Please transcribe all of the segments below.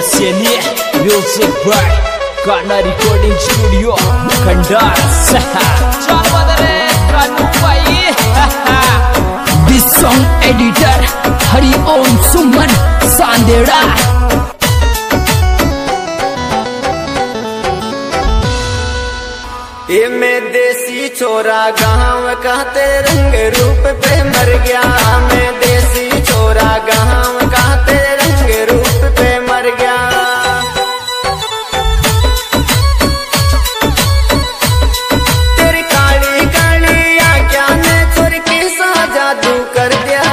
Seni Music by Kana Recording Studio Kandar Chamadare Kanu Pai This song editor Hari Om Suman Sandera ये मैं देसी छोरा गाँव का तेरे रंग रूप पे मर गया। मैं देसी छोरा गाँव का तेरे रंग रूप पे मर गया। तेरी काली काली आँखों ने छोर के सा जादू कर दिया।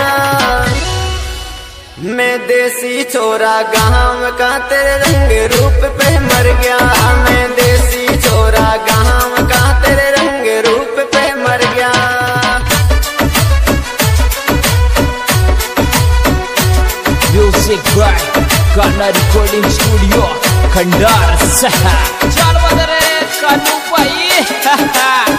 मैं देसी छोरा गाँव का तेरे रंग रूप पे मर गया। मैं देसी छोरा गाँव का तेरे रंग रूप पे मर गया। Music by Kana Recording Studio Kandar Chamadare Kanu Pai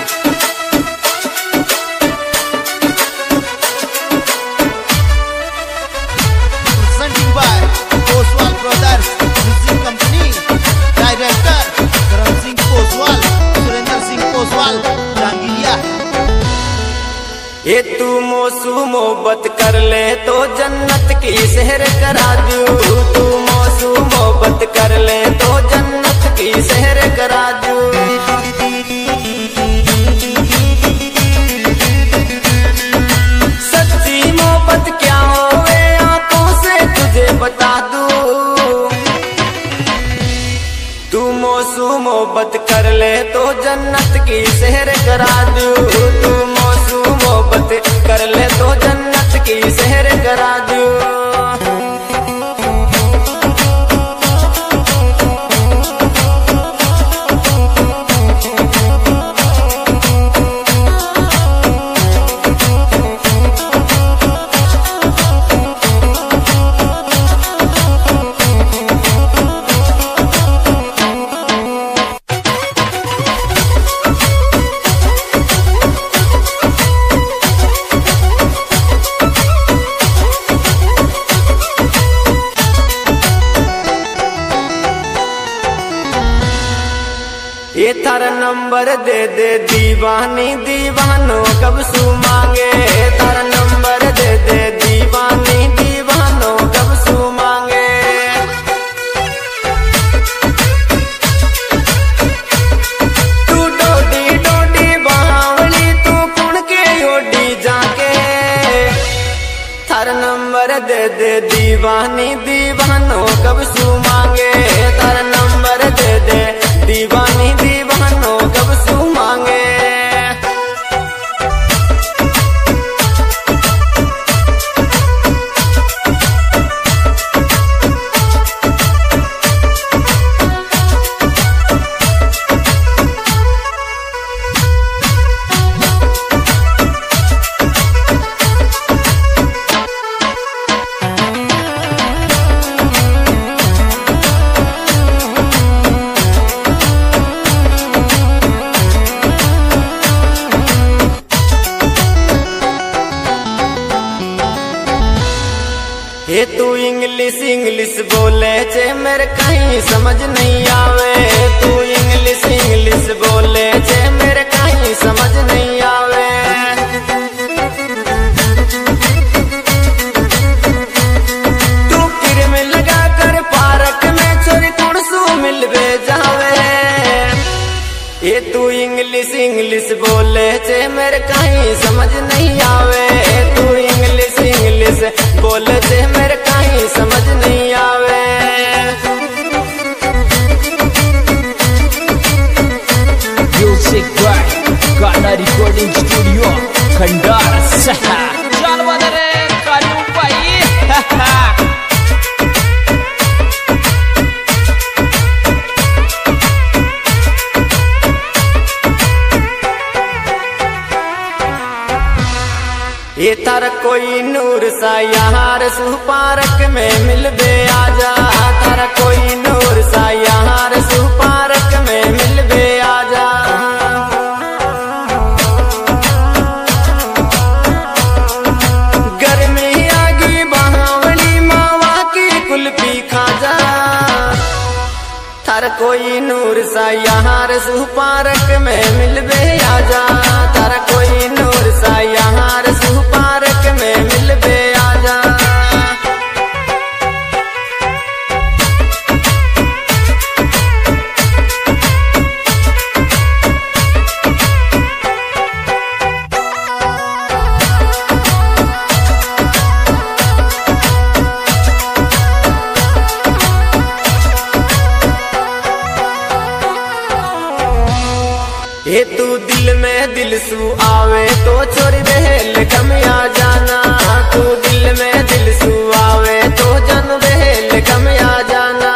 Presenting by Oswal Brothers Music Company. Director Karan Singh Oswal, Surendra Singh Oswal, Rangiliya। ये तू मोसू मोहब्बत कर ले तो जन्नत की शहर करा दूं। तू मोसू मोहब्बत कर ले तो जन्नत की शहर करा दूं। सच्ची मोहब्बत क्या होवे आंखों से तुझे बता दूं। तू मोसू मोहब्बत कर ले तो जन्नत की शहर करा दूं। तू मोसू मोहब्बत कर ले तो जन्नत की शहर करा दूं। ये थारा नंबर दे दे दीवानी दीवानों कब सू मांगे। थारा नंबर दे दे दीवानी दीवानों कब सू मांगे। तू डोडी डोडी बावली तू कुण के ओडी जाके। थारा नंबर दे दे दीवानी दीवानों कब सू मांगे। थारा नंबर दे दे दीवानी दीवानों कब सू मांगे। ये तू इंग्लिश इंग्लिश बोले चे मेरे कहीं समझ नहीं आवे। तू इंग्लिश इंग्लिश बोले चे मेरे कहीं समझ नहीं आवे। तू क्रीम लगा कर पार्क में छोरी कौन सू मिलवे जावे। ये तू इंग्लिश इंग्लिश बोले चे मेरे कहीं समझ नहीं आवे। तू इंग्लिश इंग्लिश बोले चे मेरे कहीं समझ नहीं आवे। Music by Kana Recording Studio Kandar Chamadare Kanu Pai ये तारा कोई नूर सा यार सू पार्क में मिलबे आजा। तारा कोई नूर सा यार सू पार्क में मिलबे आजा। गर्मी आगी बहावली मावा की कुल्फी खा जा। कोई नूर सा यहाँ रसू पार्क में मिलबे आजा, तारा कोई नूर सा यहाँ रसू पार्क में मिलबे आजा। ये तू दिल में दिल सू आवे तो छोरी बहल कम आ जाना, तू दिल में दिल सू आवे तो जन बहल कम आ जाना।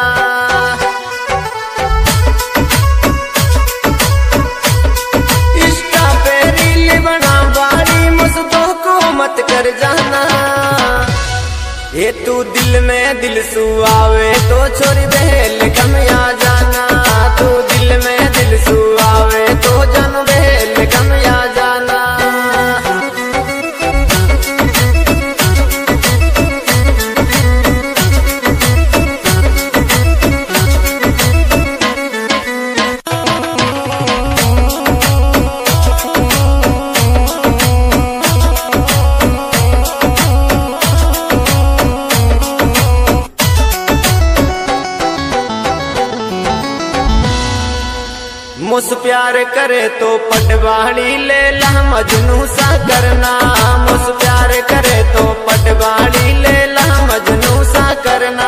इंस्टा पे रील बना बारी मुझको को मत कर जाना। ये तू दिल में दिल सू आवे तो छोरी बहल कम आ जाना, तू दिल में दिल सू आवे तो जन बहल कम आ जाना। मुझ प्यार करे तो पटवाड़ी ले ला मजनू सा करना, मुझ प्यार करे तो पटवाड़ी ले ला मजनू सा करना।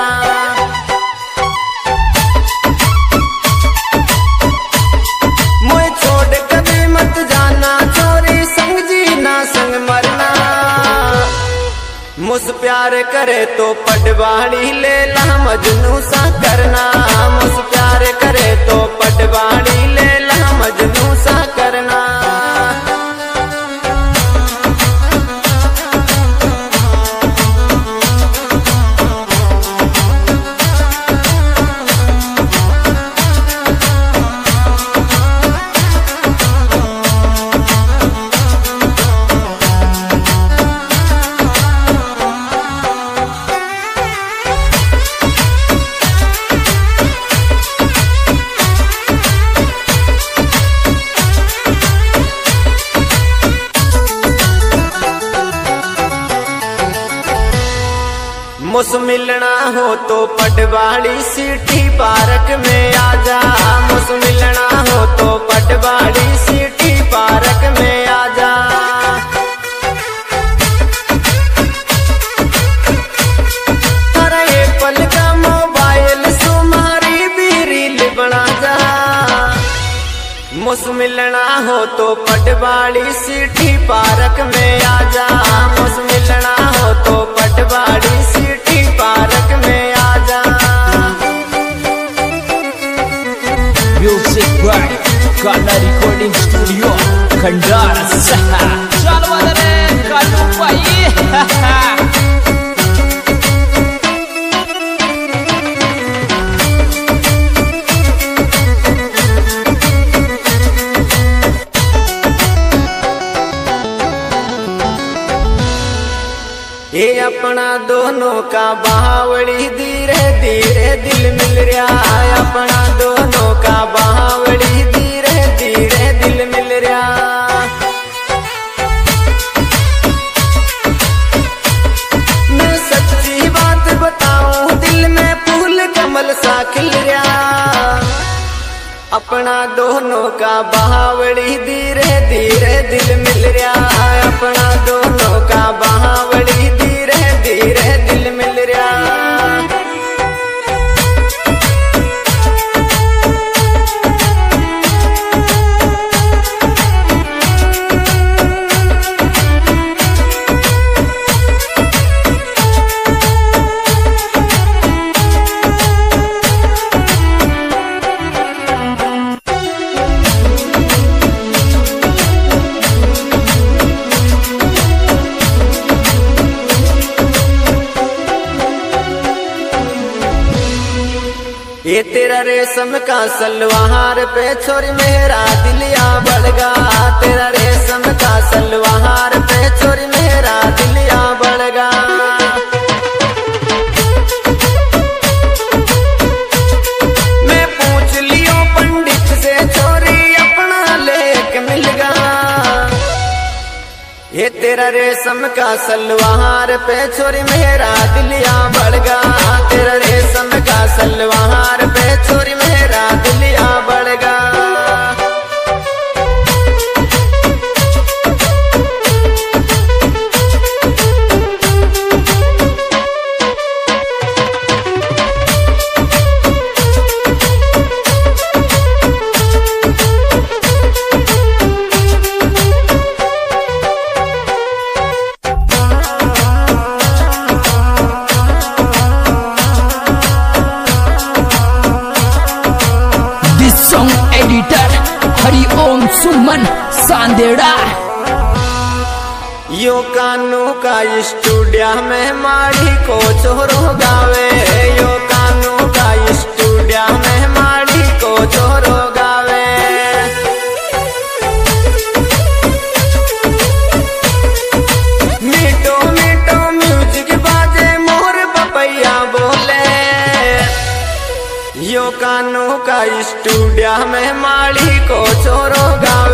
मुझे छोड़ कभी मत जाना छोरी संग जीना संग मरना। मुझ प्यार करे तो पटवाड़ी ले ला मजनू सा करना, मुझ प्यार करे तो पटवाड़ी ले ला मजनू सा करना। मुझ मिलना हो तो पटवाड़ी सिटी पार्क में आजा, मुझ मिलना हो तो पटवाड़ी सिटी पार्क में आजा। अरे ये पल का मोबाइल तुम्हारी भी रील बना जा। मुझ मिलना हो तो पटवाड़ी सिटी पार्क में आजा, मुझ मिलना हो तो पटवाड़ी सिटी पार्क में आजा। Music by Kanha recording studio Khandar सहा। चल बदरे कालू भाई। ये अपना दोनों का बावड़ी धीरे धीरे दिल मिल रहा है, अपना दोनों का बावड़ी धीरे धीरे दिल मिल रहा। मैं सच्ची बात बताऊं दिल में फूल कमल सा खिल रहा। अपना दोनों का बावड़ी धीरे धीरे दिल मिल रहा है, अपना दोनों का बावड़ी धीरे धीरे दिल मिल रहा। ये तेरा रेशम का सलवार पे छोरी मेरा दिलिया बड़गा, तेरा रेशम का सलवार पे छोरी मेरा दिलिया बड़गा। मैं पूछ ये तेरा रेशम का सलवार पे छोरी मेरा दिलिया बढ़गा, तेरा रेशम का सलवार पे छोरी मेरा दिलिया बढ़गा। एडिटर हरिओम सुमन सांदेड़ा। यो कानू का स्टूडियो में माड़ी को छोरो गावे, यो कानू का स्टूडियो में माड़ी को छोरो गावे। मीठो मीठो म्यूजिक बाजे मोर पपैया बोले, यो कानू का स्टूडियो में माड़ी को छोरो गावे।